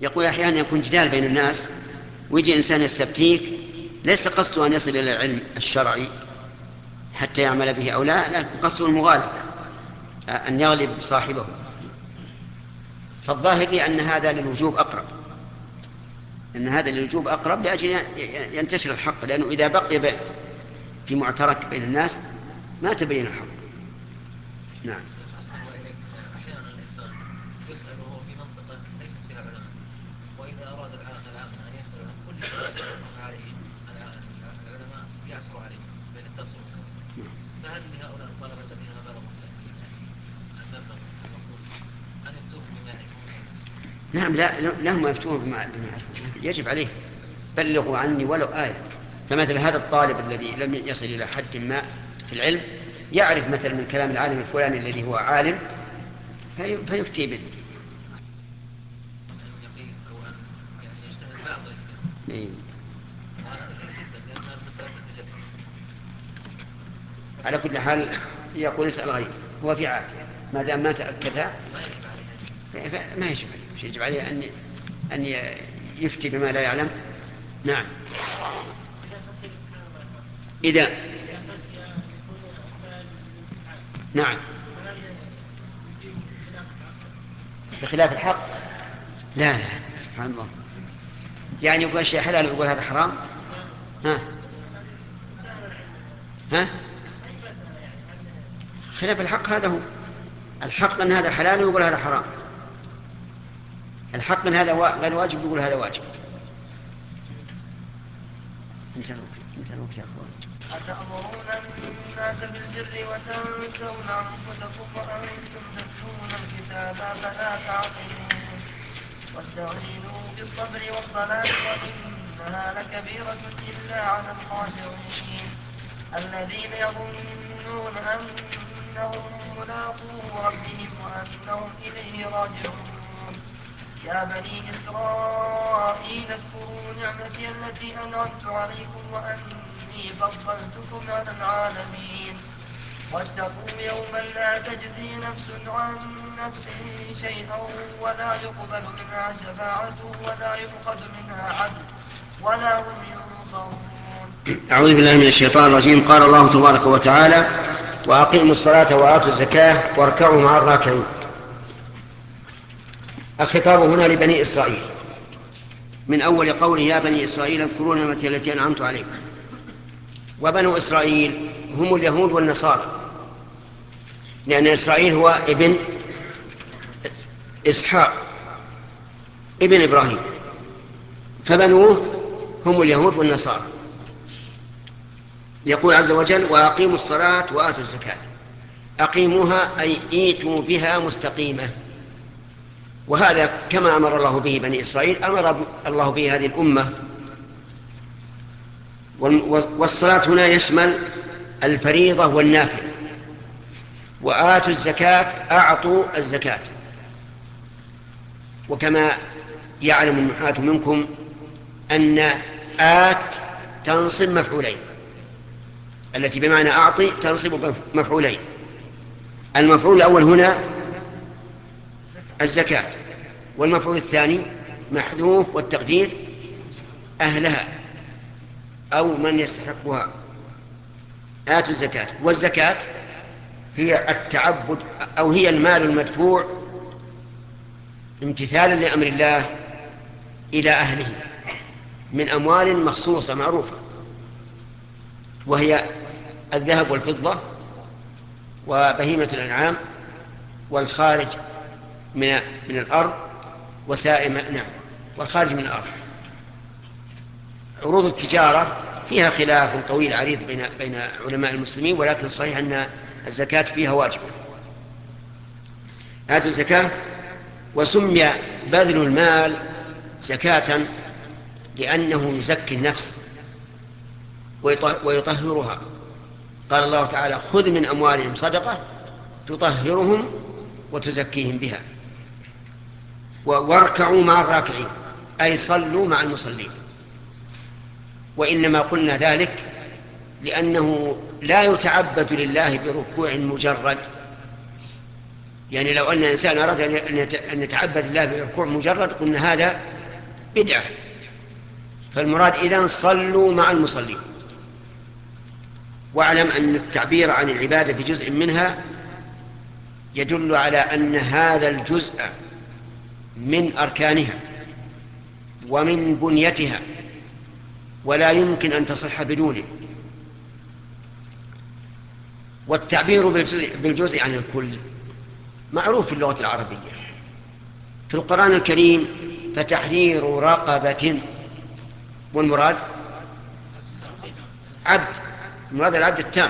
يقول أحيانا يكون جدال بين الناس ويجي إنسان يستفتيك ليس قصده أن يصل إلى العلم الشرعي حتى يعمل به أو لا، لكن قصده المغالبة، أن يغلب صاحبه. فالظاهر لي أن هذا للوجوب أقرب، لأجل ينتشر الحق، لأنه إذا بقي في معترك بين الناس ما تبين الحق. نعم. أحسن الله إليك. أحيانا الإنسان يسأل وهو في منطقة ليست فيها علماء، وإذا أراد العامة أن يسأل عن كل سؤال يطرح عليه العلماء يعسر عليه بين التصرف. فهل لهؤلاء الطلبة الذين بلغوا المبلغ المطلوب أن يفتوهم بما يعرفون؟ نعم، لا لهم يفتون بما يعرفون، يجب عليه بلغوا عني ولو آية. فمثل هذا الطالب الذي لم يصل إلى حد ما في العلم يعرف مثلا من كلام العالم الفلاني الذي هو عالم فيفتي به. أن يقيس أو أن يجتهد بعض الاجتهاد، إيه. وهذا كثير جدا لأن المسائل تتجدد. على كل حال يقول اسأل غيره، هو في عافية ما دام ما تأكد ما يجب عليه ما يجب عليه، مش يجب عليه أن يفتي بما لا يعلم. نعم. إذا نعم بخلاف الحق، لا سبحان الله، يعني يقول شيء حلال ويقول هذا حرام. ها ها خلاف الحق، هذا هو الحق، أن هذا حلال ويقول هذا حرام. الحق من هذا غير واجب يقول هذا واجب. انت الوقت يا اخوان. أتأمرون الناس بالبر وتنسون أنفسكم وأنتم تتلون الكتاب فلا تعقلون واستعينوا بالصبر والصلاة وإنها لكبيرة إلا على الخاشعين الذين يظنون أنهم ملاقو ربهم وأنهم إليه راجعون. يا بني إسرائيل اذكروا نعمتي التي أنعمت عليكم وأني فضلتكم على العالمين واتقوا يوما لا تجزي نفس عن نفس شيئا ولا يقبل منها شفاعة ولا يؤخذ منها عدل ولا هم ينصرون. أعوذ بالله من الشيطان الرجيم. قال الله تبارك وتعالى: وأقيموا الصلاة وآتوا الزكاة واركعوا مع الراكعين. الخطاب هنا لبني إسرائيل من أول قوله: يا بني إسرائيل اذكروا نعمتي التي أنعمت عليكم. وبنو إسرائيل هم اليهود والنصارى، لأن إسرائيل هو ابن إسحاق ابن إبراهيم، فبنوه هم اليهود والنصارى. يقول عز وجل: وأقيموا الصلاة وآتوا الزكاة. أقيموها أي إيتوا بها مستقيمة، وهذا كما أمر الله به بني إسرائيل أمر الله به هذه الأمة. والصلاة هنا يشمل الفريضة والنافلة. وآتوا الزكاة أعطوا الزكاة. وكما يعلم النحاة منكم أن آت تنصب مفعولين، التي بمعنى أعطي تنصب مفعولين. المفعول الأول هنا الزكاة، والمفعول الثاني محذوف والتقدير أهلها أو من يستحقها. آتوا الزكاة، والزكاة هي التعبد أو هي المال المدفوع امتثالا لأمر الله إلى أهله من أموال مخصوصة معروفة، وهي الذهب والفضة وبهيمة الأنعام والخارج من الأرض وسائم والخارج من الأرض. عروض التجارة فيها خلاف طويل عريض بين علماء المسلمين، ولكن صحيح أن الزكاة فيها واجبة. آتوا الزكاة. وسمي بذل المال زكاة لأنه يزكي النفس ويطهرها. قال الله تعالى: خذ من أموالهم صدقة تطهرهم وتزكيهم بها. واركعوا مع الراكعين أي صلوا مع المصلين. وإنما قلنا ذلك لأنه لا يتعبد لله بركوع مجرد، يعني لو أن إنسان أراد أن يتعبد الله بالركوع مجرد قلنا هذا بدعة. فالمراد إذن صلوا مع المصلين. واعلم أن التعبير عن العبادة بجزء منها يدل على أن هذا الجزء من أركانها ومن بنيتها ولا يمكن أن تصح بدونه. والتعبير بالجزء عن الكل معروف في اللغة العربية. في القرآن الكريم فتحرير رقبة، والمراد عبد، المراد العبد التام.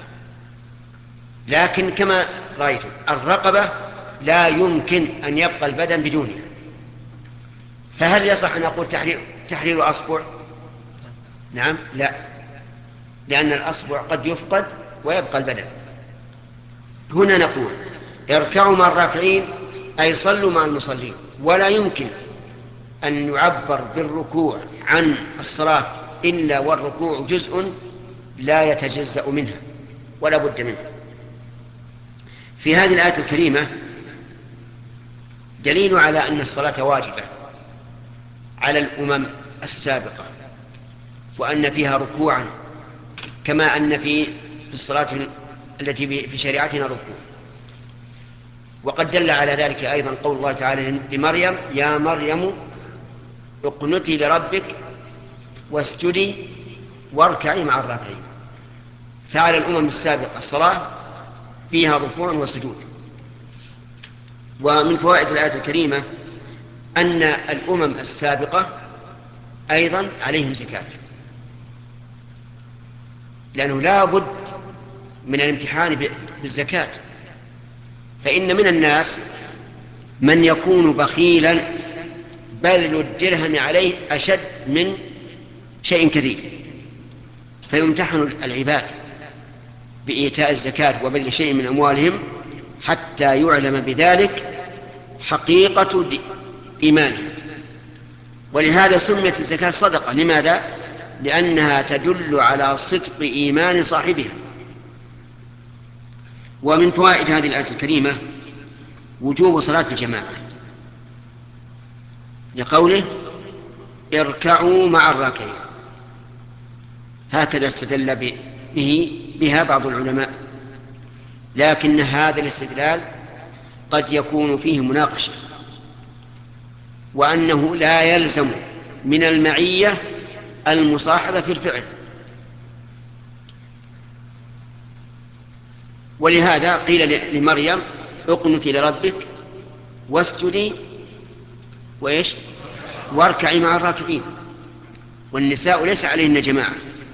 لكن كما رأيتم الرقبة لا يمكن أن يبقى البدن بدونها. فهل يصح أن أقول تحرير أصبع؟ نعم، لا، لأن الأصبع قد يفقد ويبقى البدن. هنا نقول اركعوا مع الراكعين أي صلوا مع المصلين. ولا يمكن أن يعبر بالركوع عن الصلاة إلا والركوع جزء لا يتجزأ منها ولا بد منه. في هذه الآية الكريمة دليل على أن الصلاة واجبة على الأمم السابقة، وأن فيها ركوعا كما أن في الصلاة التي في شريعتنا ركوع. وقد دل على ذلك أيضا قول الله تعالى لمريم: يا مريم اقنتي لربك واسجدي واركعي مع الراكعين. فعلى الأمم السابقة الصلاة فيها ركوع وسجود. ومن فوائد الآية الكريمة أن الأمم السابقة أيضا عليهم زكاة، لأنه لا بد من الامتحان بالزكاة. فإن من الناس من يكون بخيلا بذل الدرهم عليه أشد من شيء كثير، فيمتحن العباد بإيتاء الزكاة وبذل شيء من أموالهم حتى يعلم بذلك حقيقة إيمانهم. ولهذا سميت الزكاة صدقة. لماذا؟ لأنها تدل على صدق إيمان صاحبها. ومن فوائد هذه الآية الكريمة وجوب صلاة الجماعة، لقوله اركعوا مع الراكعين. هكذا استدل بها بعض العلماء، لكن هذا الاستدلال قد يكون فيه مناقشة، وأنه لا يلزم من المعية المصاحبة في الفعل. ولهذا قيل لمريم اقنتي لربك واسجدي وإيش واركعي مع الراكعين، والنساء ليس عليهن جماعة.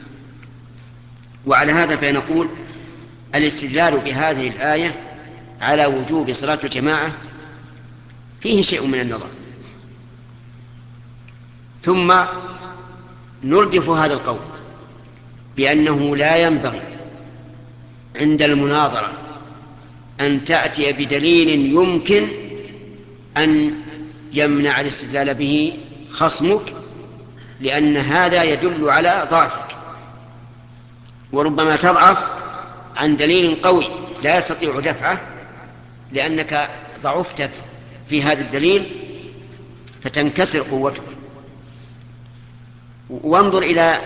وعلى هذا فنقول الاستدلال بهذه الآية على وجوب صلاة الجماعة فيه شيء من النظر. ثم نردف هذا القول بأنه لا ينبغي عند المناظرة أن تأتي بدليل يمكن أن يمنع الاستدلال به خصمك، لأن هذا يدل على ضعفك، وربما تضعف عن دليل قوي لا يستطيع دفعه لأنك ضعفت في هذا الدليل فتنكسر قوته. وانظر إلى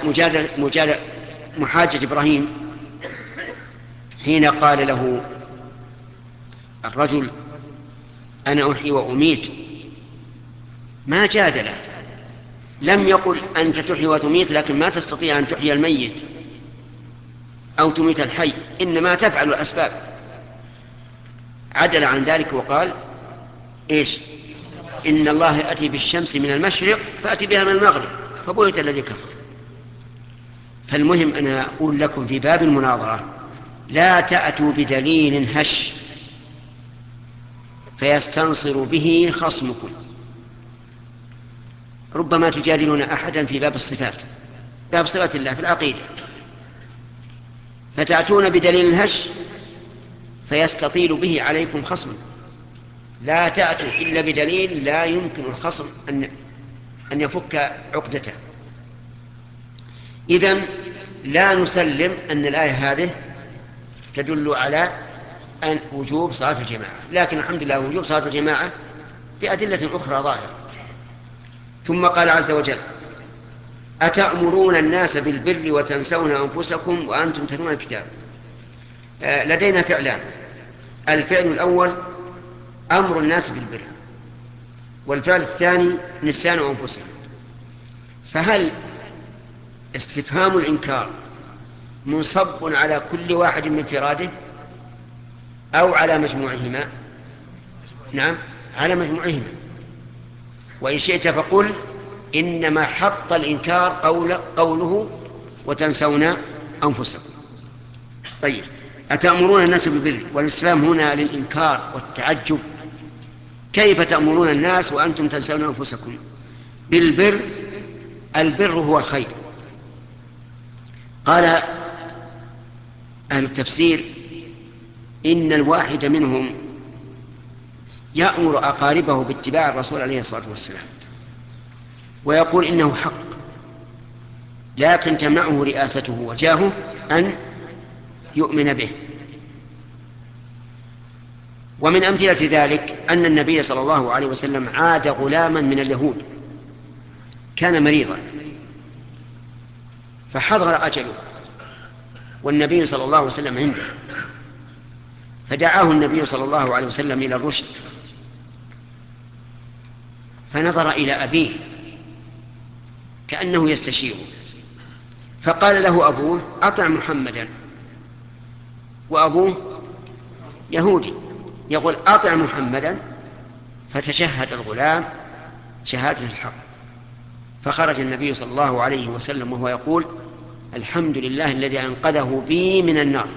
محاجة إبراهيم حين قال له الرجل أنا أحيي وأميت، ما جادله، لم يقل أنت تحيي وتميت لكن ما تستطيع أن تحيي الميت أو تميت الحي، إنما تفعل الأسباب. عدل عن ذلك وقال إيش؟ إن الله يأتي بالشمس من المشرق فأتي بها من المغرب فبهت الذي كفر. فالمهم أنا أقول لكم في باب المناظرة لا تأتوا بدليل هش فيستنصر به خصمكم. ربما تجادلون أحدا في باب الصفات، باب صفات الله في العقيدة، فتأتون بدليل هش فيستطيل به عليكم خصما. لا تأتوا إلا بدليل لا يمكن الخصم أن يفك عقدته. إذن لا نسلم أن الآية هذه تدل على أن وجوب صلاة الجماعة، لكن الحمد لله وجوب صلاة الجماعة بأدلة أخرى ظاهرة. ثم قال عز وجل: أتأمرون الناس بالبر وتنسون أنفسكم وأنتم تتلون الكتاب. لدينا فعلان: الفعل الأول أمر الناس بالبر، والفعل الثاني نسيان أنفسهم. فهل استفهام الإنكار منصب على كل واحد من فراده أو على مجموعهما؟ نعم، على مجموعهما. وإن شئت فقل إنما حط الإنكار قوله وتنسون أنفسكم. طيب، أتأمرون الناس بالبر، والاستفهام هنا للإنكار والتعجب. كيف تأمرون الناس وأنتم تنسون أنفسكم بالبر؟ البر هو الخير. قال أهل التفسير إن الواحد منهم يأمر أقاربه باتباع الرسول عليه الصلاة والسلام ويقول إنه حق، لكن تمنعه رئاسته وجاهه أن يؤمن به. ومن أمثلة ذلك أن النبي صلى الله عليه وسلم عاد غلاما من اليهود كان مريضا فحضر أجله، والنبي صلى الله عليه وسلم عنده، فدعاه النبي صلى الله عليه وسلم إلى الرشد، فنظر إلى أبيه كأنه يستشيره، فقال له أبوه: أطع محمدا. وأبوه يهودي يقول: أطع محمدا. فتشهد الغلام شهادة الحق، فخرج النبي صلى الله عليه وسلم وهو يقول: الحمد لله الذي أنقذه بي من النار،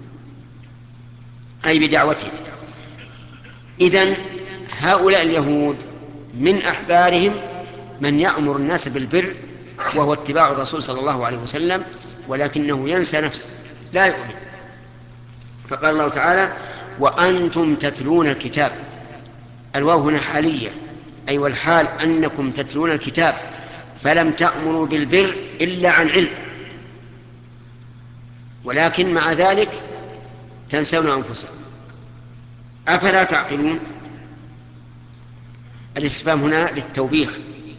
أي بدعوته. إذن هؤلاء اليهود من أحبارهم من يأمر الناس بالبر وهو اتباع الرسول صلى الله عليه وسلم، ولكنه ينسى نفسه لا يؤمن. فقال الله تعالى: وأنتم تتلون الكتاب. الواو هنا حالية، أي والحال أنكم تتلون الكتاب، فلم تأمروا بالبر إلا عن علم، ولكن مع ذلك تنسون أنفسكم. أفلا تعقلون؟ الاستفهام هنا للتوبيخ،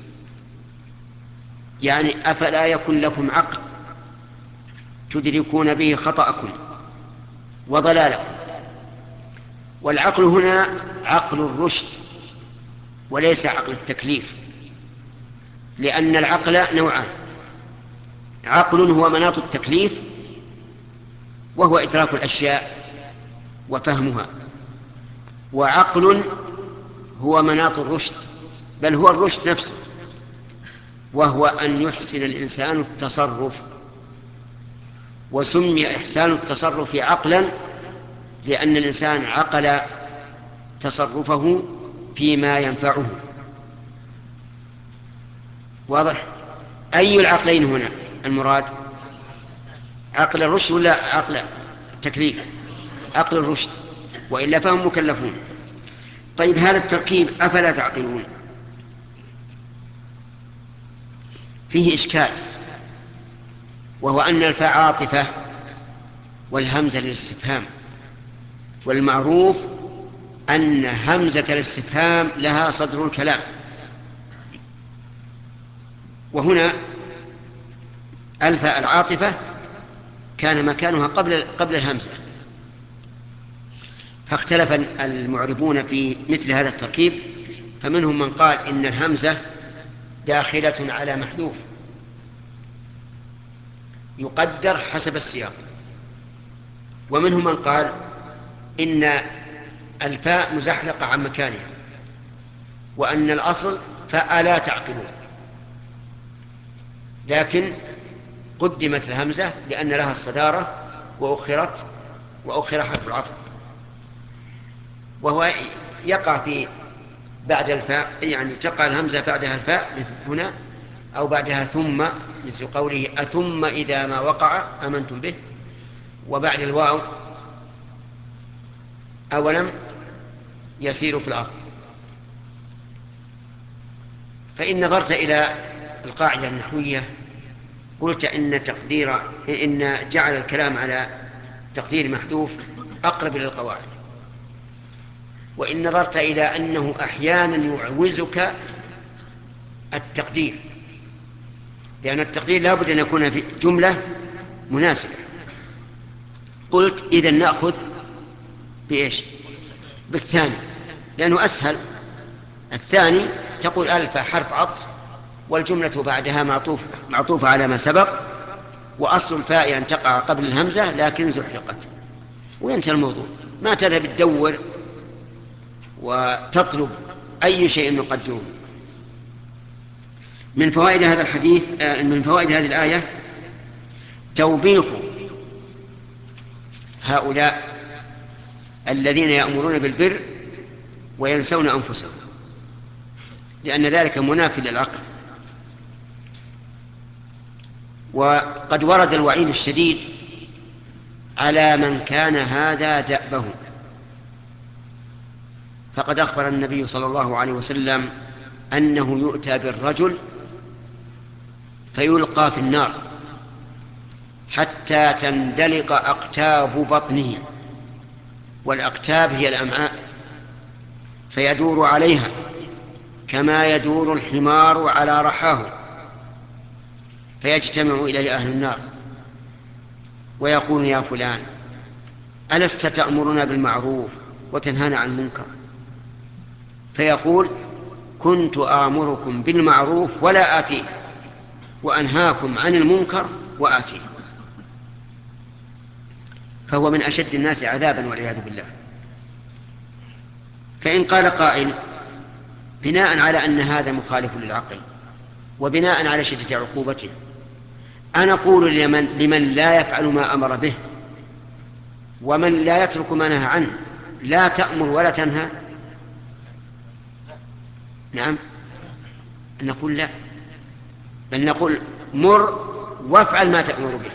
يعني أفلا يكن لكم عقل تدركون به خطأكم وضلالكم؟ والعقل هنا عقل الرشد وليس عقل التكليف، لأن العقل نوعان: عقل هو مناط التكليف وهو إدراك الأشياء وفهمها، وعقل هو مناط الرشد، بل هو الرشد نفسه، وهو أن يحسن الإنسان التصرف. وسمي إحسان التصرف عقلا لأن الإنسان عقل تصرفه فيما ينفعه. واضح؟ أي العقلين هنا المراد؟ عقل الرشد ولا عقل التكليف؟ عقل الرشد، وإلا فهم مكلفون. طيب، هذا التركيب أفلا تعقلون فيه إشكال، وهو أن الفاء عاطفة والهمزة للاستفهام، والمعروف أن همزة الاستفهام لها صدر الكلام، وهنا الفاء العاطفة كان مكانها قبل الهمزة، فاختلف المعربون في مثل هذا التركيب، فمنهم من قال إن الهمزة داخلة على محذوف يقدر حسب السياق، ومنهم من قال إن الفاء مزحلقة عن مكانها، وأن الأصل فألا تعقلون، لكن قدمت الهمزة لأن لها الصدارة وأخر حرف العطف، وهو يقع في بعد الفاء، يعني تقع الهمزة بعدها الفاء مثل هنا، أو بعدها ثم مثل قوله: أثم إذا ما وقع آمنتم به، وبعد الواو أولم يسيروا في الأرض. فإن نظرت إلى القاعدة النحوية قلت إن جعل الكلام على تقدير محذوف أقرب إلى القواعد. وإن نظرت إلى أنه أحيانا يعوزك التقدير، لأن التقدير لا بد أن يكون في جملة مناسبة. قلت إذن نأخذ بإيش؟ بالثاني، لأنه أسهل. الثاني تقول ألف حرف عطف والجملة بعدها معطوفة على ما سبق، وأصل الفاء أن تقع قبل الهمزة لكن زحلقت، وينتهي الموضوع. ما تذهب تدور وتطلب أي شيء نقدره. من فوائد هذا الحديث، من فوائد هذه الآية توبيخ هؤلاء الذين يأمرون بالبر وينسون أنفسهم، لأن ذلك منافي للعقل. وقد ورد الوعيد الشديد على من كان هذا دأبه، فقد أخبر النبي صلى الله عليه وسلم أنه يؤتى بالرجل فيلقى في النار حتى تندلق أقتاب بطنه، والأقتاب هي الأمعاء، فيدور عليها كما يدور الحمار على رحاه، فيجتمع إليه أهل النار ويقول: يا فلان ألست تأمرنا بالمعروف وتنهانا عن المنكر؟ فيقول: كنت آمركم بالمعروف ولا آتيه، وأنهاكم عن المنكر وآتيه. فهو من أشد الناس عذابا والعياذ بالله. فإن قال قائل بناء على أن هذا مخالف للعقل وبناء على شدة عقوبته، أنا أقول لمن لا يفعل ما أمر به ومن لا يترك ما نهى عنه: لا تأمر ولا تنهى؟ نعم، نقول لا، بل نقول مر وافعل ما تأمر به،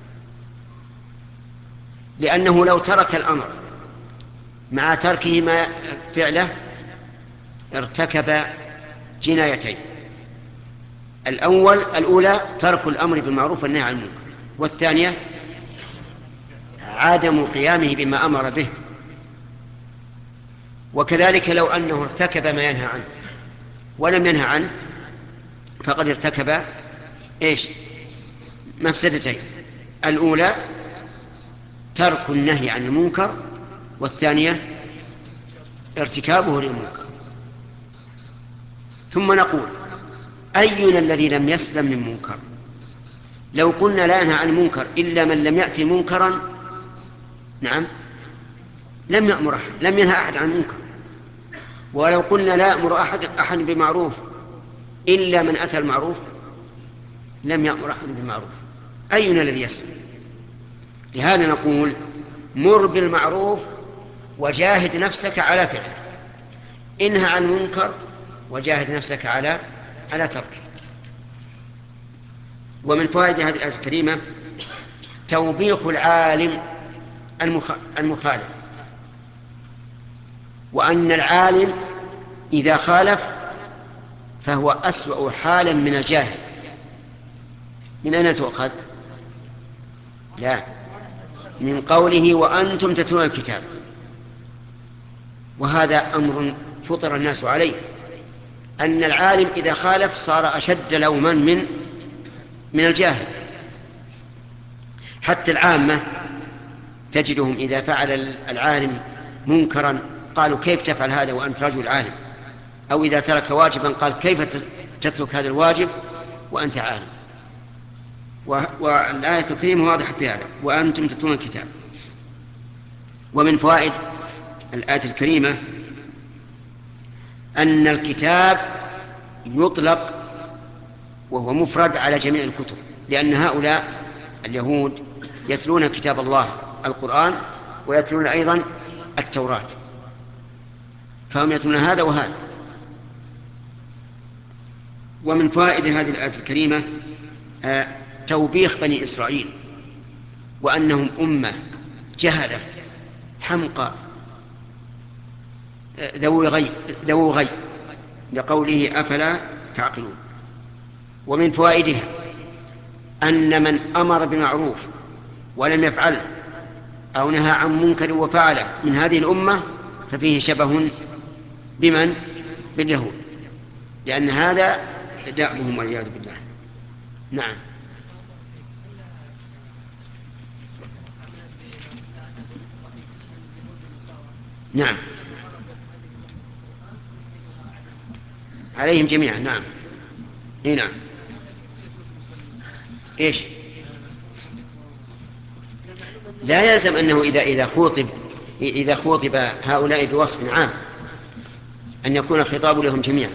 لأنه لو ترك الأمر مع تركه ما فعله ارتكب جنايتين: الأولى ترك الأمر بالمعروف والنهي عن المنكر، والثانية عدم قيامه بما أمر به. وكذلك لو أنه ارتكب ما ينهى عنه ولم ينهى عنه فقد ارتكب إيش؟ مفسدتين: الأولى ترك النهي عن المنكر، والثانية ارتكابه للمنكر. ثم نقول: أينا الذي لم يسلم من منكر؟ لو قلنا لا ينهى عن المنكر إلا من لم يأتي منكرا، نعم، لم يأمر أحد، لم ينهى أحد عن المنكر. ولو قلنا لا يأمر أحد بمعروف إلا من أتى المعروف، لم يأمر أحد بالمعروف. أينا الذي يسلم؟ لهذا نقول: مر بالمعروف وجاهد نفسك على فعله، انهى عن المنكر وجاهد نفسك على تركه. ومن فوائد هذه الآية الكريمة توبيخ العالم المخالف، وأن العالم إذا خالف فهو أسوأ حالا من الجاهل. من أين تؤخذ؟ لا، من قوله: وأنتم تتلون الكتاب. وهذا أمر فطر الناس عليه، أن العالم إذا خالف صار أشد لوما من الجاهل. حتى العامة تجدهم إذا فعل العالم منكرا قالوا: كيف تفعل هذا وأنت رجل عالم؟ أو إذا ترك واجبا قال: كيف تترك هذا الواجب وأنت عالم؟ والآية الكريمة واضحة في هذا: وأنتم تتلون الكتاب. ومن فوائد الآية الكريمة أن الكتاب يطلق وهو مفرد على جميع الكتب، لأن هؤلاء اليهود يتلون كتاب الله القرآن ويتلون أيضا التوراة، فهم يتلون هذا وهذا. ومن فوائد هذه الآية الكريمة توبيخ بني إسرائيل، وأنهم أمة جهلة حمقى ذو غي، لقوله: أفلا تعقلون. ومن فوائدها أن من أمر بمعروف ولم يفعله أو نهى عن منكر وفعله من هذه الأمة ففيه شبه بمن؟ باليهود، لأن هذا دأبهم والعياذ بالله. نعم. نعم عليهم جميعا. نعم. إيه نعم. إيش؟ لا يلزم أنه إذا خوطب هؤلاء بوصف عام أن يكون الخطاب لهم جميعا،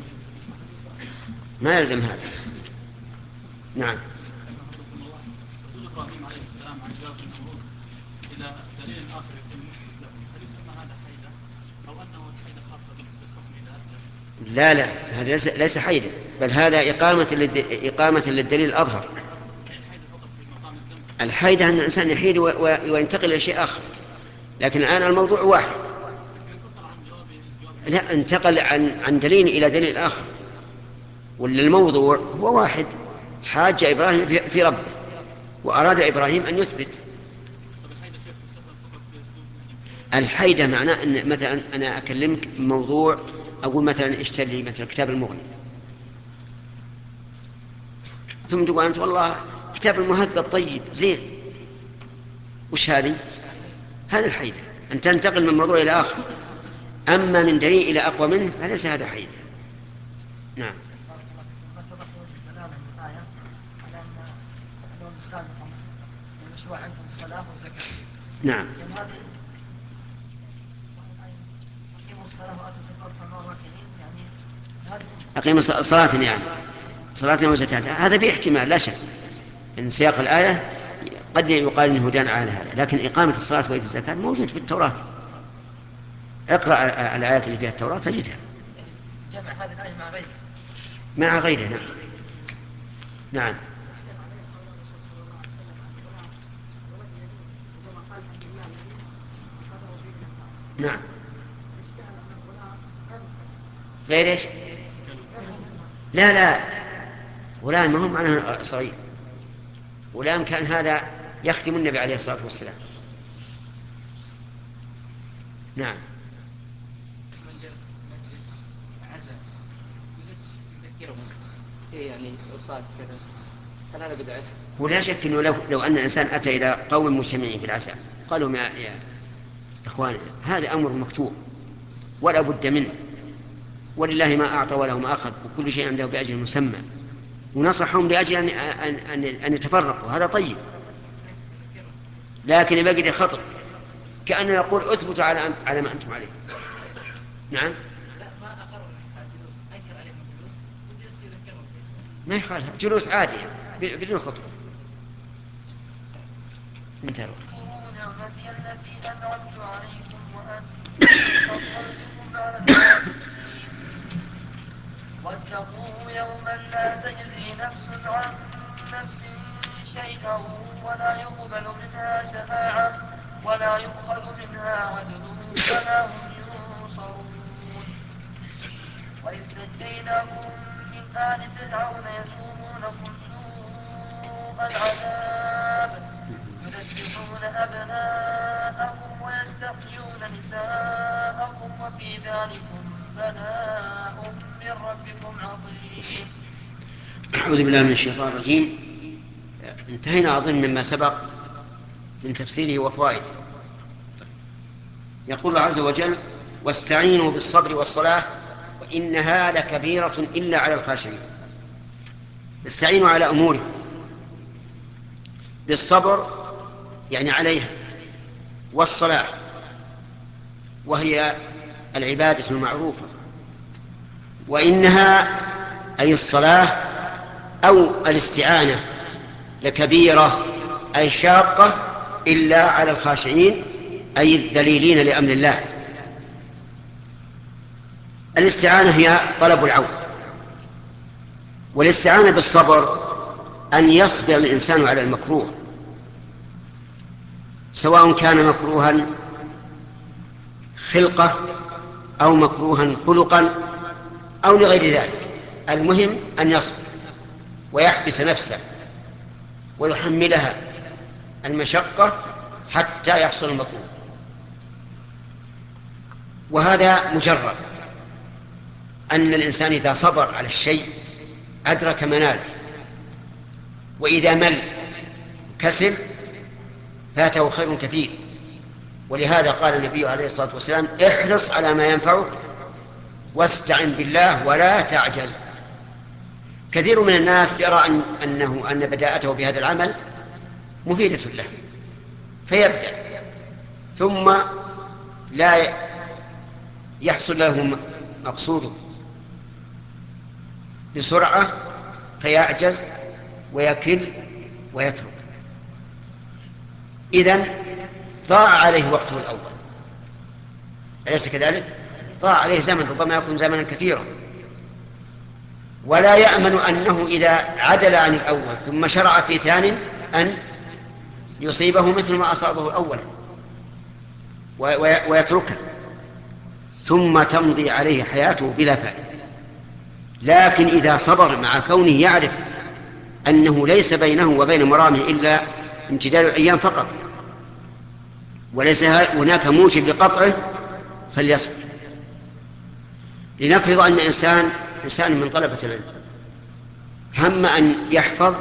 ما يلزم هذا. نعم. إبراهيم عليه السلام عن جواب النمرود إلى دليل آخر يكون مثبت له، هل يسمى هذا حيدة أو أنه حيدة خاصة بالخصم إذا لا هذا ليس حيدة، بل هذا إقامة للدليل الأظهر. الحيدة أن الإنسان يحيد وينتقل إلى شيء آخر، لكن الآن الموضوع واحد. لا، انتقل عن دليل إلى دليل آخر، والموضوع هو واحد. حاج إبراهيم في ربه، وأراد إبراهيم أن يثبت. الحيدة معناه أن مثلا أنا أكلمك موضوع، أقول مثلا اشتري لي مثلا كتاب المغني، ثم تقول أنت والله كتاب المهذب طيب زين، وش هذه؟ هذا الحيدة، أن تنتقل من موضوع إلى آخر. أما من دليل إلى أقوى منه فليس هذا حيدة. نعم. نعم. أقيم الصلاة يعني صلاة وزكاة، هذا فيه احتمال لا شك إن سياق الآية قد يقال إنه دان على هذا، لكن إقامة الصلاة وإيتاء الزكاة موجود في التوراة. اقرأ الآيات اللي فيها التوراة تجدها. جمع هذه الآية مع غيرها. مع غيرها. نعم. نعم. نعم. غير ايش؟ لا غلام ما هم معناه صغير، غلام كان هذا يختم النبي عليه الصلاة والسلام. نعم. يعني أصاب كذا، هل هذا بدعة؟ ولا شك أنه لو أن الإنسان أتى إلى قوم مجتمعين في العزاء قال لهم يا إخوان هذا أمر مكتوب ولا بد منه، ولله ما أعطى وله ما أخذ وكل شيء عنده بأجل مسمى، ونصحهم لأجل أن يتفرقوا، هذا طيب. لكن يبقى خطر، كأنه يقول أثبتوا على ما أنتم عليه. نعم. ما يخالف جلوس عادي بدون خطوة. انتهى. نعمتي التي أنعمت عليكم وأني فضلتكم على العالمين. واتقوا يوما لا تجزي نفس عن نفس شيئا ولا يقبل منها شفاعة ولا يؤخذ منها عدل ولا هم ينصرون. وإذ نجيناكم من آل فرعون يسومونكم سوء العذاب يذبحون أبناءكم ويستحيون نساءكم وفي ذلكم بلاء من ربكم عظيم. أعوذ بالله من الشيطان الرجيم. انتهينا أظن مما سبق من تفسيره وفوائده. يقول الله عز وجل واستعينوا بالصبر والصلاة وإنها لكبيرة إلا على الخاشعين. استعينوا على أموركم بالصبر يعني عليها، والصلاة وهي العبادة المعروفة، وإنها أي الصلاة أو الاستعانة لكبيرة أي شاقة إلا على الخاشعين أي الذليلين لأمر الله. الاستعانة هي طلب العون، والاستعانة بالصبر أن يصبر الإنسان على المكروه، سواء كان مكروها خلقة أو مكروها خلقا أو لغير ذلك، المهم أن يصبر ويحبس نفسه ويحملها المشقة حتى يحصل المطلوب. وهذا مجرد أن الإنسان إذا صبر على الشيء أدرك مناله، وإذا مل كسل فاته خير كثير. ولهذا قال النبي عليه الصلاة والسلام: احرص على ما ينفعك واستعن بالله ولا تعجز. كثير من الناس يرى أن بداءته بهذا العمل مفيدة له فيبدأ، ثم لا يحصل له مقصوده بسرعة فيعجز ويكل ويترك. إذن ضاع عليه وقته الأول، أليس كذلك؟ ضاع عليه زمن، ربما يكون زمنا كثيرا، ولا يأمن أنه إذا عدل عن الأول ثم شرع في ثانٍ أن يصيبه مثل ما أصابه أولا ويتركه، ثم تمضي عليه حياته بلا فائدة. لكن إذا صبر مع كونه يعرف أنه ليس بينه وبين مرامه إلا امتداد الأيام فقط، وليس هناك موجب لقطعه، فليصبر. لنفرض أن إنسان من طلبة العلم هم أن يحفظ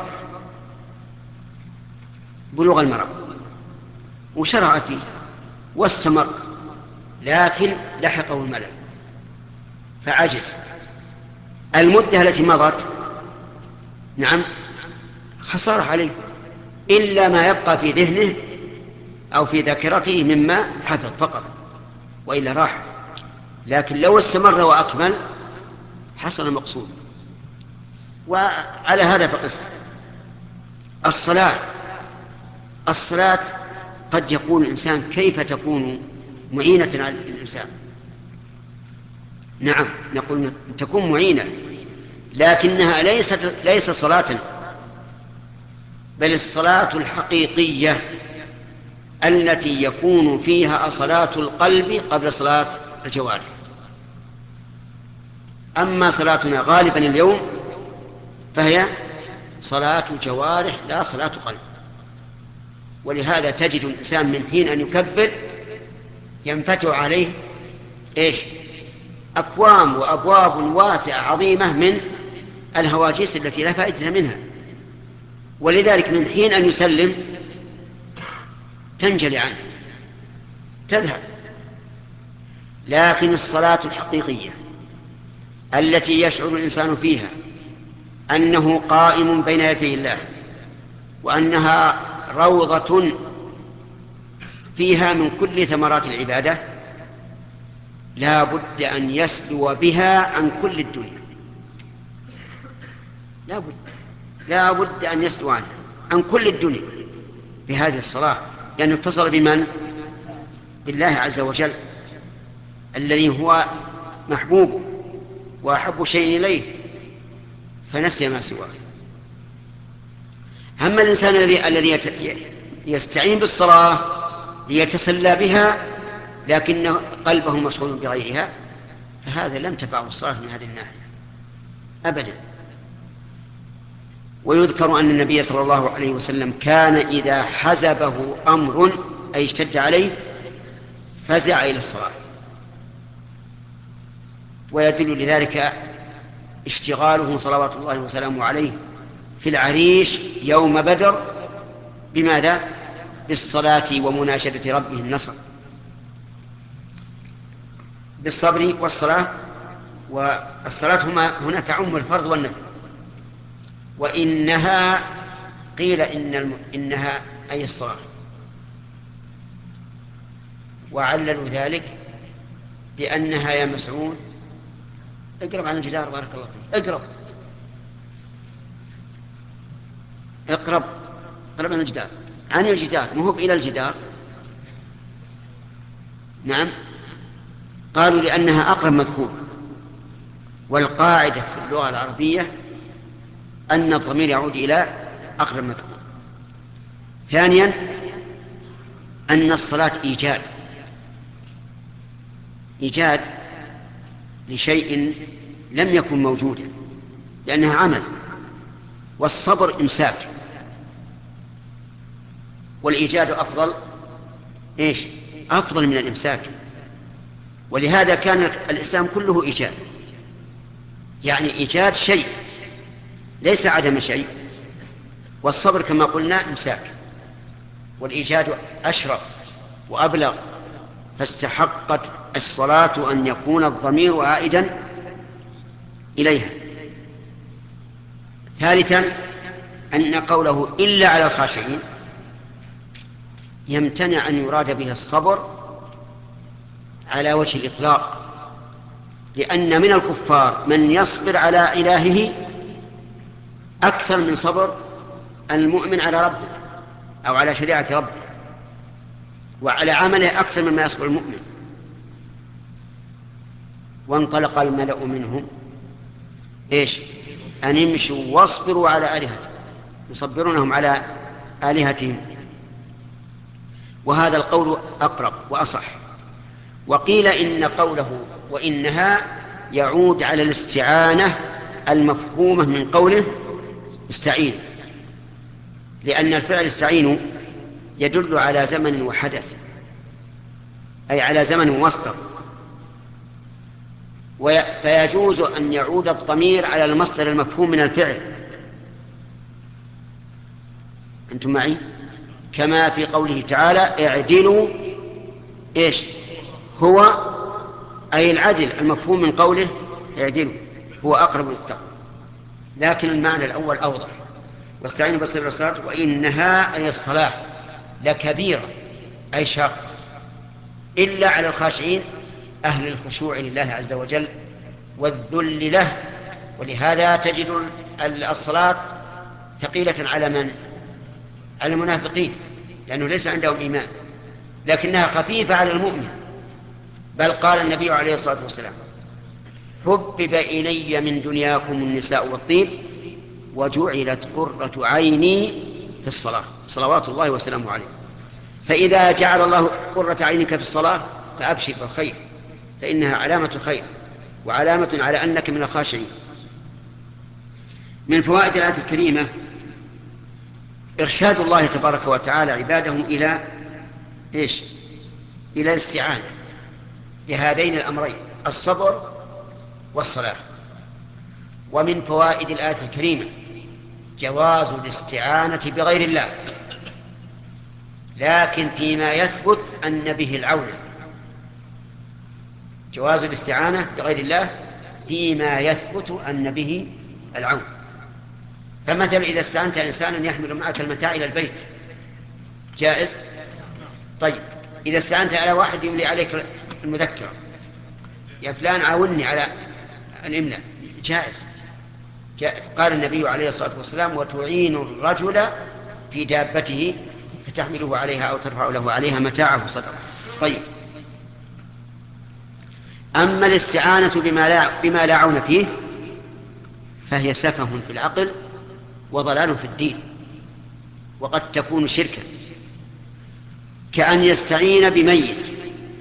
بلوغ المرام وشرع فيه واستمر، لكن لحقه الملل فعجز. المدة التي مضت نعم خسارة عليه، إلا ما يبقى في ذهنه أو في ذاكرته مما حفظ فقط، وإلا راح. لكن لو استمر وأكمل حصل المقصود. وعلى هذا فقس الصلاة قد يقول الإنسان: كيف تكون معينة على الإنسان؟ نعم نقول تكون معينة، لكنها ليس صلاة، بل الصلاة الحقيقية التي يكون فيها صلاة القلب قبل صلاة الجوارح. أما صلاتنا غالبا اليوم فهي صلاة جوارح لا صلاة قلب. ولهذا تجد الإنسان من حين أن يكبر ينفتح عليه أكوام وأبواب واسعة عظيمة من الهواجس التي لا فائدة منها، ولذلك من حين أن يسلم تنجلي عنه تذهب. لكن الصلاة الحقيقية التي يشعر الإنسان فيها أنه قائم بين يدي الله، وأنها روضة فيها من كل ثمرات العبادة، لا بد أن يسلو بها عن كل الدنيا، لا بد أن يسلو عنها عن كل الدنيا بهذه الصلاة، لأنه اتصل بمن؟ بالله عز وجل الذي هو محبوب وأحب شيء إليه، فنسي ما سواه. أما الإنسان الذي يستعين بالصلاة ليتسلى بها لكن قلبه مشغول بغيرها، فهذا لم تنفعه الصلاة من هذه الناحية أبدا. ويذكر أن النبي صلى الله عليه وسلم كان إذا حزبه أمر أي اشتد عليه فزع إلى الصلاة، ويدل لذلك اشتغاله صلوات الله وسلامه عليه في العريش يوم بدر بماذا؟ بالصلاة ومناشدة ربه النصر، بالصبر والصلاة. والصلاة هنا تعم الفرض والنفل، وإنها قيل إنها أي الصلاة، وعللوا ذلك بأنها يا مسعود اقرب عن الجدار بارك الله فيك، اقرب عن الجدار، عن الجدار مو إلى الجدار. نعم قالوا لأنها أقرب مذكور، والقاعدة في اللغة العربية أن الضمير يعود إلى أقرب مذكور. ثانيا أن الصلاة إيجاد لشيء لم يكن موجودا لأنها عمل، والصبر إمساك، والإيجاد أفضل إيش أفضل من الإمساك. ولهذا كان الإسلام كله إيجاد، يعني إيجاد شيء ليس عدم شيء، والصبر كما قلنا إمساك، والإيجاد أشرف وأبلغ، فاستحقت الصلاة أن يكون الضمير عائدا إليها. ثالثا أن قوله إلا على الخاشعين يمتنع أن يراد به الصبر على وجه الإطلاق، لأن من الكفار من يصبر على إلهه أكثر من صبر المؤمن على ربه أو على شريعة ربه، وعلى عمله أكثر مما يصبر المؤمن. وانطلق الملأ منهم إيش أن يمشوا واصبروا على آلهتهم، يصبرونهم على آلهتهم، وهذا القول أقرب وأصح. وقيل إن قوله وإنها يعود على الاستعانة المفهومة من قوله استعين، لأن الفعل استعين يدل على زمن وحدث، أي على زمن ومصدر، فيجوز أن يعود الضمير على المصدر المفهوم من الفعل. أنتم معي؟ كما في قوله تعالى اعدلوا إيش هو، أي العدل المفهوم من قوله اعدلوا هو أقرب للتقوى، لكن المعنى الأول أوضح. واستعينوا بالصبر والصلاة وإنها أي الصلاة لكبيرة أي شاق، إلا على الخاشعين أهل الخشوع لله عز وجل والذل له. ولهذا تجد الصلاة ثقيلة على من؟ على المنافقين، لأنه ليس عندهم إيمان، لكنها خفيفة على المؤمن. بل قال النبي عليه الصلاة والسلام حبب إلي من دنياكم النساء والطيب وجعلت قرة عيني في الصلاة، صلوات الله وسلامه عليه. فإذا جعل الله قرة عينك في الصلاة فأبشر بالخير، فإنها علامة خير وعلامة على أنك من الخاشعين. من فوائد الآية الكريمة إرشاد الله تبارك وتعالى عباده إلى إيش؟ إلى الاستعانة بهذين الأمرين الصبر والصلاة. ومن فوائد الآية الكريمة جواز الاستعانة بغير الله، لكن فيما يثبت أن به العون. جواز الاستعانة بغير الله فيما يثبت أن به العون. فمثلا إذا استعنت إنسانا يحمل معك المتاع إلى البيت جائز؟ طيب إذا استعنت على واحد يملي عليك المذكرة، يا فلان عاوني على الإملاء، جائز؟ جائز. قال النبي عليه الصلاة والسلام وتعين الرجل في دابته فتحمله عليها أو ترفع له عليها متاعه صدقة. طيب أما الاستعانة بما لا عون فيه فهي سفه في العقل وضلال في الدين، وقد تكون شركا، كأن يستعين بميت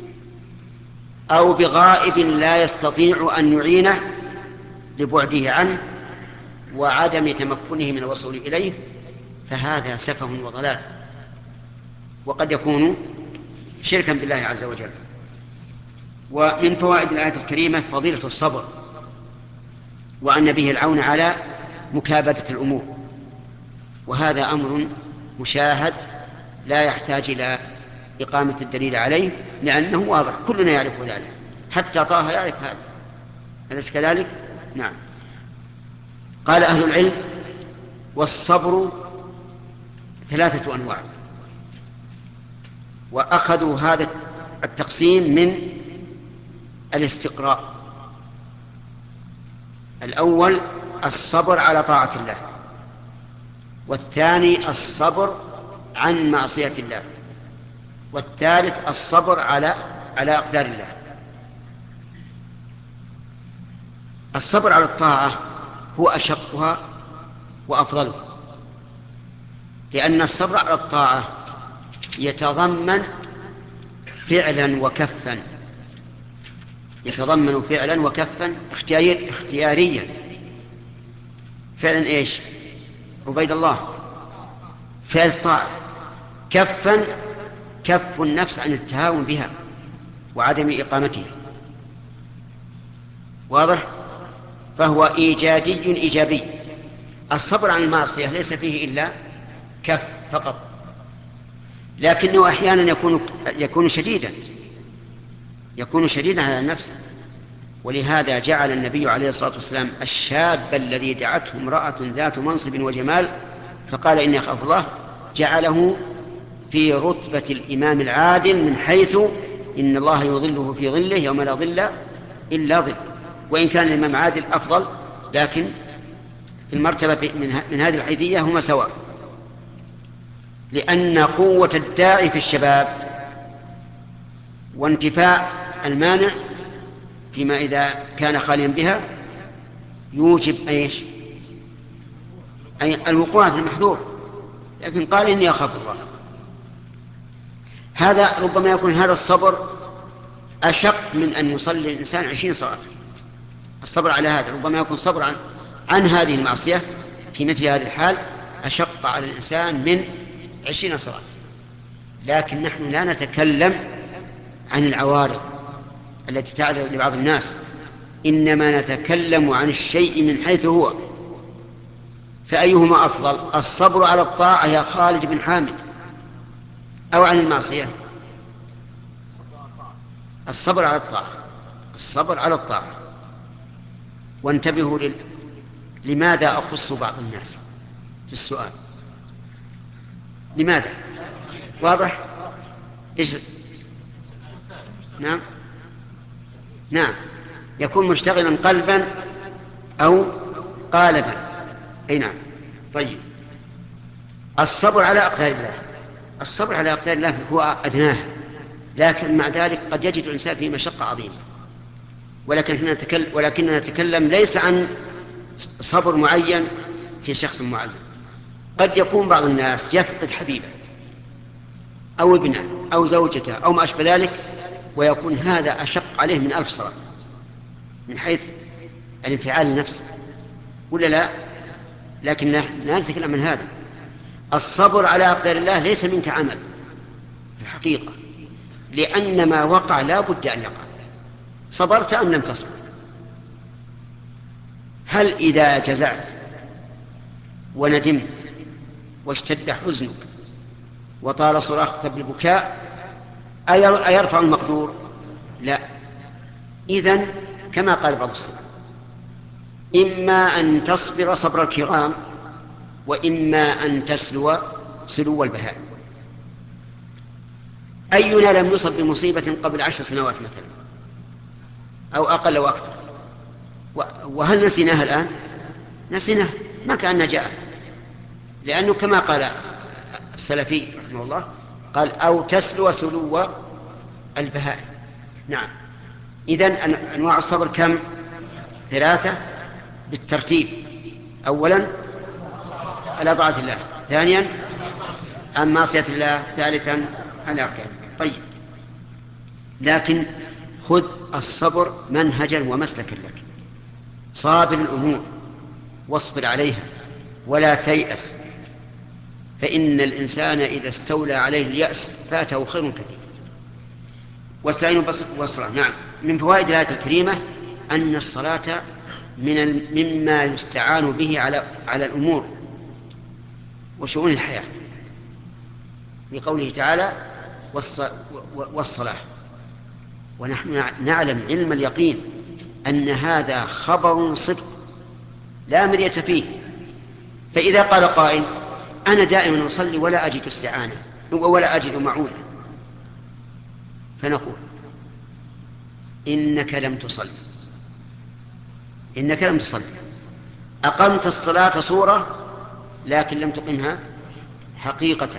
أو بغائب لا يستطيع أن يعينه لبعده عنه وعدم تمكنه من الوصول إليه، فهذا سفه وضلال، وقد يكون شركا بالله عز وجل. ومن فوائد الآية الكريمة فضيلة الصبر، وأن به العون على مكابدة الأمور، وهذا أمر مشاهد لا يحتاج إلى إقامة الدليل عليه، لأنه واضح كلنا يعرف ذلك، حتى طه يعرف هذا، أليس كذلك؟ نعم. قال أهل العلم والصبر 3 أنواع، وأخذوا هذا التقسيم من الاستقراء. الأول الصبر على طاعة الله، والثاني الصبر عن معصية الله، والثالث الصبر على أقدار الله. الصبر على الطاعة هو أشقها وأفضلها، لأن الصبر على الطاعة يتضمن فعلا وكفا، يتضمن فعلا وكفا اختياريا. فعلا ايش؟ عبيد الله فعل طاعة، كفا كف النفس عن التهاون بها وعدم إقامتها. واضح؟ فهو إيجابي. الصبر عن المعصية ليس فيه إلا كف فقط، لكنه أحيانا يكون شديدا على النفس. ولهذا جعل النبي عليه الصلاة والسلام الشاب الذي دعته امرأة ذات منصب وجمال فقال إني أخاف الله، جعله في رتبة الإمام العادل، من حيث إن الله يظله في ظله يوم لا ظل إلا ظل. وإن كان الإمام عادل أفضل، لكن في المرتبة من هذه الحيثية هما سواء، لأن قوة الداعي في الشباب وانتفاء المانع فيما إذا كان خاليا بها يوجب أي الوقوع في المحظور. لكن قال إني أخاف الله، هذا ربما يكون هذا الصبر أشق من أن يصلي الإنسان 20 صلاة. الصبر على هذا ربما يكون صبر عن هذه المعصية في مثل هذه الحال أشق على الإنسان من 20 صلاة. لكن نحن لا نتكلم عن العوارض التي تعرض لبعض الناس، إنما نتكلم عن الشيء من حيث هو. فأيهما أفضل، الصبر على الطاعة يا خالد بن حامد أو عن المعصية؟ الصبر على الطاعة. وانتبهوا لماذا أخص بعض الناس في السؤال؟ لماذا؟ واضح؟ نعم يكون مشتغلا قلبا أو قالبا. أي نعم. طيب، الصبر على أقدار الله هو أدناها، لكن مع ذلك قد يجد الإنسان فيه مشقة عظيمة. ولكننا نتكلم ليس عن صبر معين في شخص معين. قد يكون بعض الناس يفقد حبيبه أو ابنه أو زوجته أو ما أشبه ذلك، ويكون هذا أشق عليه من 1000 صلاة من حيث الانفعال لنفسه، ولا لا؟ لكن لا نتكلم من هذا. الصبر على أقدار الله ليس منك عمل في الحقيقة، لأن ما وقع لا بد أن يقع، صبرت أم لم تصبر. هل إذا جزعت وندمت واشتد حزنك وطال صراخك بالبكاء أيرفع المقدور؟ لا. إذن كما قال بعض السلف، إما أن تصبر صبر الكرام، وإما أن تسلو سلو البهائم. أينا لم يصب بمصيبة قبل 10 سنوات مثلا أو أقل أو أكثر، وهل نسيناها الآن؟ نسيناها، ما كأنها جاءت. لأنه كما قال السلفي رحمه الله، قال أو تسلو سلو البهائم. نعم. إذن أنواع الصبر كم؟ 3 بالترتيب. أولا على طاعة الله، ثانيا عن معصية الله، ثالثا على أركان. طيب، لكن خذ الصبر منهجا ومسلكا لك، صابر الأمور واصبر عليها ولا تيأس، فإن الإنسان إذا استولى عليه اليأس فاته خير كثير. واستعينوا بالصلاة. نعم، من فوائد الآية الكريمة أن الصلاة مما يستعان به على الأمور وشؤون الحياة، لقوله تعالى والصلاة. ونحن نعلم علم اليقين أن هذا خبر صدق لا مرية فيه. فإذا قال قائل أنا دائما أصلي ولا أجد استعانة ولا أجد معونة، فنقول إنك لم تصلي. أقمت الصلاة صورة لكن لم تقمها حقيقة.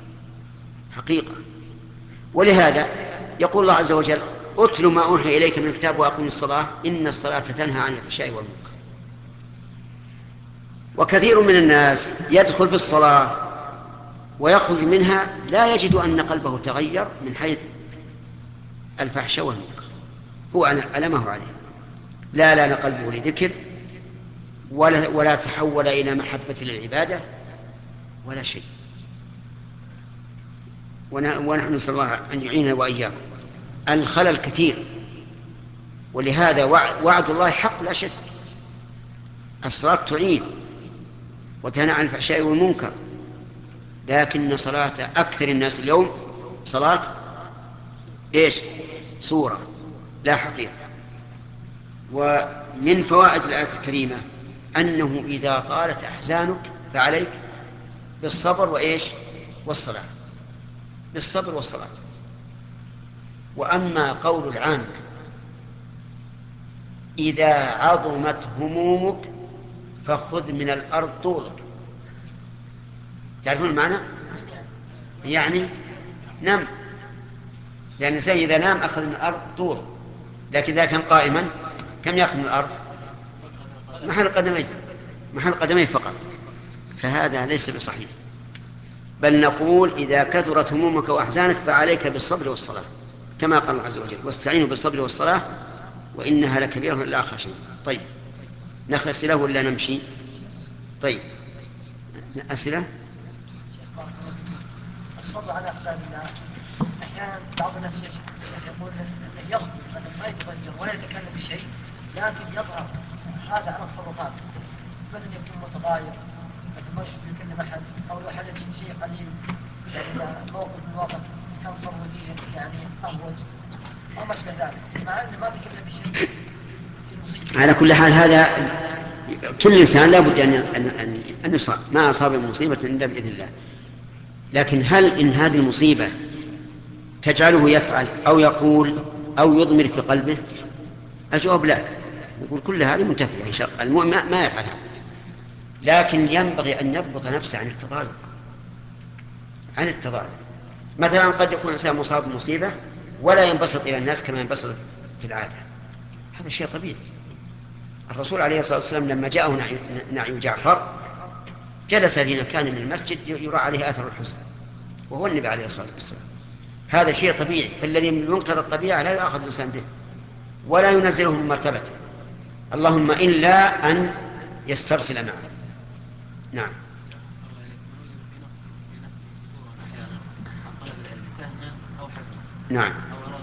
ولهذا يقول الله عز وجل أتل ما أوحي إليك من الكتاب وأقم الصلاة إن الصلاة تنهى عن الفحشاء والمنكر. وكثير من الناس يدخل في الصلاة ويخرج منها لا يجد أن قلبه تغير من حيث الفحشاء والمنكر، هو على ما هو عليه، لا قلبه لذكر ولا تحول إلى محبة للعبادة ولا شيء. ونحن نسأل الله أن يعيننا وإياكم. الخلل كثير، ولهذا وعد الله حق لا شك. الصلاة تعين وتنهى عن الفحشاء والمنكر، لكن صلاة أكثر الناس اليوم صلاة إيش؟ سورة لا حقيقة. ومن فوائد الآية الكريمة أنه إذا طالت أحزانك فعليك بالصبر وإيش؟ والصلاة، بالصبر والصلاة. وأما قول العامة إذا عظمت همومك فخذ من الأرض طولك، تعرفون المعنى؟ يعني نم، لأن الإنسان إذا نام أخذ من الأرض طوله، لكن إذا كان قائما كم يأخذ من الأرض؟ محل قدميه فقط. فهذا ليس بصحيح، بل نقول إذا كثرت همومك وأحزانك فعليك بالصبر والصلاة، كما قال الله عز وجل واستعينوا بالصبر والصلاة وإنها لكبيرة إلا خاشعين. طيب نأخذ أسئلة ولا نمشي؟ طيب أسئلة. الصبر على أقدار الله. أحيانا بعض الناس يقول أنه يصبر أنه ما يتضجر ولا يتكلم بشيء، لكن يظهر هذا على تصرفاته، مثلا يكون متضايق، مثل ما يحب يكلم أحد، أو لو حدث شيء قليل، يعني موقف من المواقف كان صبر فيه يعني أهوج أو ما أشبه ذلك، مع أنه ما تكلم بشيء في المصيبة. على كل حال هذا كل إنسان لا بد أن يصاب، ما أصاب مصيبة إلا بإذن الله. لكن هل إن هذه المصيبة تجعله يفعل أو يقول أو يضمر في قلبه؟ الجواب لا، يقول كل هذه منتفية إن شاء الله، المؤمن ما يفعلها. لكن ينبغي أن يضبط نفسه عن التضايق. مثلا قد يكون الإنسان مصاب بمصيبة ولا ينبسط إلى الناس كما ينبسط في العادة، هذا شيء طبيعي. الرسول عليه الصلاة والسلام لما جاءه نعي جعفر جلس في مكان من المسجد يرى عليه آثر الحزن، وهو النبي عليه الصلاة والسلام. هذا شيء طبيعي، فالذي من مقتضى الطبيعة لا يأخذ الإنسان به ولا ينزله من مرتبته، اللهم إلا أن يسترسل معه. نعم. نعم.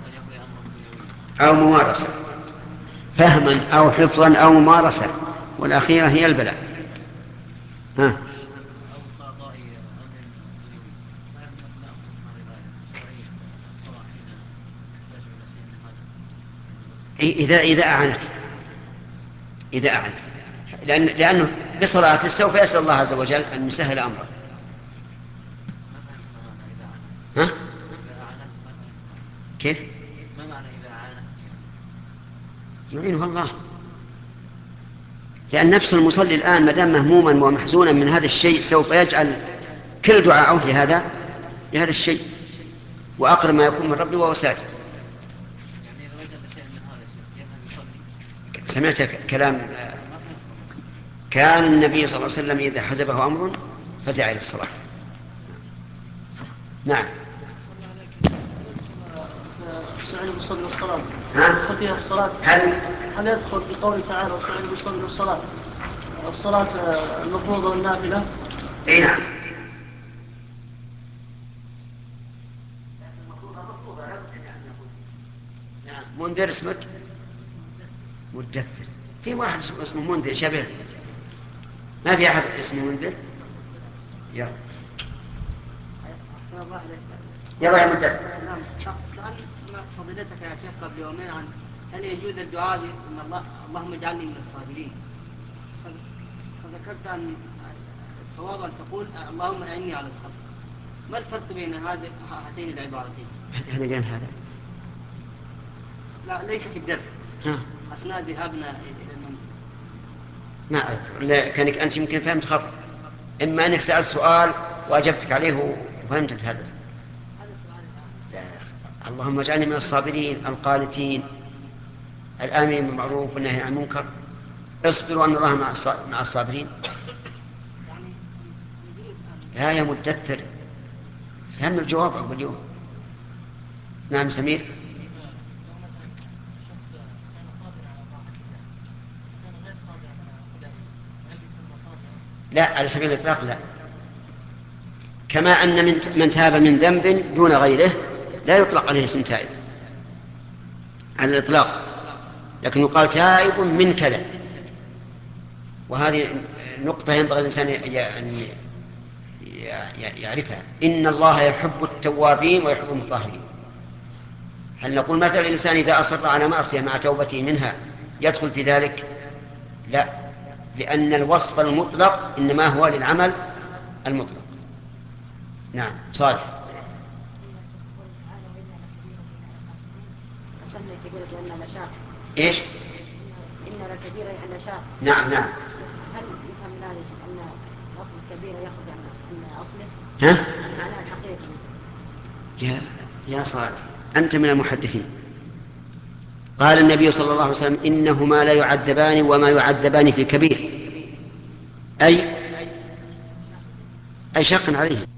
أو ممارسة، فهما أو حفظا أو ممارسة، والأخيرة هي البلاء. ها. إذا أعنت لأنه بصلاته سوف يسأل الله عز وجل أن يسهل أمره. ها؟ كيف؟ ما معنى إذا أعانت؟ يعينه الله، لأن نفس المصلي الآن مدام مهموما ومحزونا من هذا الشيء سوف يجعل كل دعاءه لهذا الشيء، وأقرب ما يكون من ربي وهو ساجد. يعني إذا وجد شيء من هذا الشيء يذهب يصلي. سمعت كلام كان النبي صلى الله عليه وسلم إذا حزبه أمر فزع إلى الصلاة. نعم. استعينوا بالصبر والصلاة، ها؟ يدخل فيها الصلاة؟ هل يدخل في قوله تعالى واستعينوا بالصبر والصلاة الصلاة المفروضة والنافلة؟ أي نعم. منذر اسمك؟ مدثر. في واحد اسمه منذر شبه، ما في أحد اسمه منذر. يلا يا مدثر. نعم. سألنا فضيلتك يا شيخ قبل يومين عن هل يجوز الدعاء ان اللهم اجعلني من الصابرين، فذكرت ان الصواب ان تقول اللهم اعني على الصبر. ما الفرق بين هاتين العبارتين؟ احنا قال هذا؟ لا ليس في الدرس. اثناء ذهابنا الى المنزل. ما أذكر، كانك أنت يمكن فهمت خطأ، إما أنك سألت سؤال وأجبتك عليه وفهمت هذا. اللهم اجعلني من الصابرين القانتين الآمرين بالمعروف والنهي عن المنكر، اصبروا أن الله مع الصابرين. يا مدثر، فهم الجواب عقب اليوم. نعم سمير. لا على سبيل الإطلاق لا، كما أن من تاب من ذنب دون غيره لا يطلق عليه اسم تائب على الإطلاق، لكن يقال تائب من كذا. وهذه نقطة ينبغي الإنسان أن يعرفها. إن الله يحب التوابين ويحب المطهرين. هل نقول مثلا الإنسان إذا أصر على معصية مع توبته منها يدخل في ذلك؟ لا، لأن الوصف المطلق إنما هو للعمل المطلق. نعم صالح. إيش؟ إن الكبيرة يعني شاق. نعم نعم. هل يفهم ذلك أن لفظ الكبيرة يخرج عن أصله؟ ها؟ معناه الحقيقي. يا صالح أنت من المحدثين. قال النبي صلى الله عليه وسلم إنهما لا يعذبان وما يعذبان في كبير، أي شق عليه.